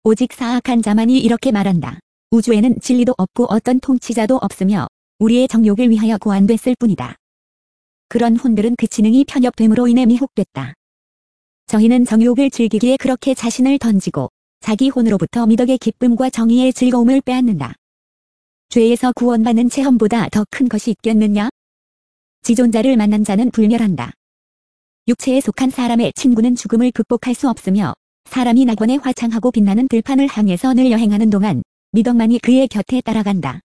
오직 사악한 자만이 이렇게 말한다. 우주에는 진리도 없고 어떤 통치자도 없으며 우리의 정욕을 위하여 고안됐을 뿐이다. 그런 혼들은 그 지능이 편협됨으로 인해 미혹됐다. 저희는 정욕을 즐기기에 그렇게 자신을 던지고 자기 혼으로부터 미덕의 기쁨과 정의의 즐거움을 빼앗는다. 죄에서 구원받는 체험보다 더 큰 것이 있겠느냐? 지존자를 만난 자는 불멸한다. 육체에 속한 사람의 친구는 죽음을 극복할 수 없으며 사람이 낙원에 화창하고 빛나는 들판을 향해서 늘 여행하는 동안 미덕만이 그의 곁에 따라간다.